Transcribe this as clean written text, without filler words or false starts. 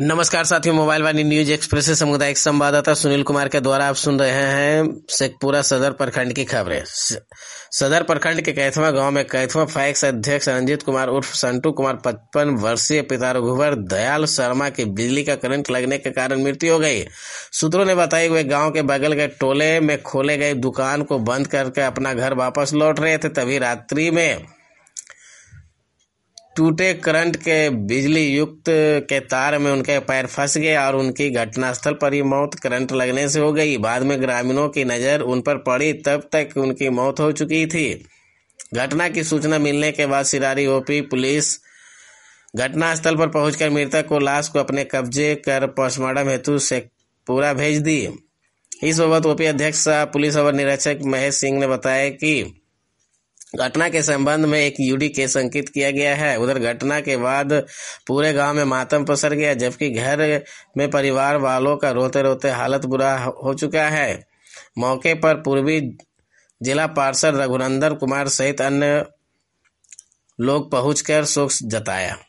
नमस्कार साथियों, मोबाइल वाणी news express से सामुदायिक संवाददाता सुनील कुमार के द्वारा आप सुन रहे हैं शेखपुरा सदर प्रखंड की खबरें। सदर प्रखंड के कैथवा गांव में कैथवा फैक्स अध्यक्ष रंजीत कुमार उर्फ संटू कुमार 55 वर्षीय पिता रघुवर दयाल शर्मा की बिजली का करंट लगने के कारण मृत्यु हो गई। सूत्रों ने बताया कि वे गांव के बगल के टोले में खोले गए दुकान को बंद करके अपना घर वापस लौट रहे थे, तभी रात्रि में टूटे करंट के बिजली युक्त के तार में उनके पैर फंस गए और उनकी घटनास्थल पर ही मौत करंट लगने से हो गई। बाद में ग्रामीणों की नज़र उन पर पड़ी, तब तक उनकी मौत हो चुकी थी। घटना की सूचना मिलने के बाद सिरारी ओपी पुलिस घटनास्थल पर पहुंचकर मृतक को लाश को अपने कब्जे कर पोस्टमार्टम हेतु शेखपुरा भेज दी। इस बाबत ओपी अध्यक्ष पुलिस अवर निरीक्षक महेश सिंह ने बताया कि घटना के संबंध में एक यूडी केस अंकित किया गया है। उधर घटना के बाद पूरे गांव में मातम पसर गया, जबकि घर में परिवार वालों का रोते रोते हालत बुरा हो चुका है। मौके पर पूर्वी जिला पार्षद रघुनंदन कुमार सहित अन्य लोग पहुंचकर शोक जताया।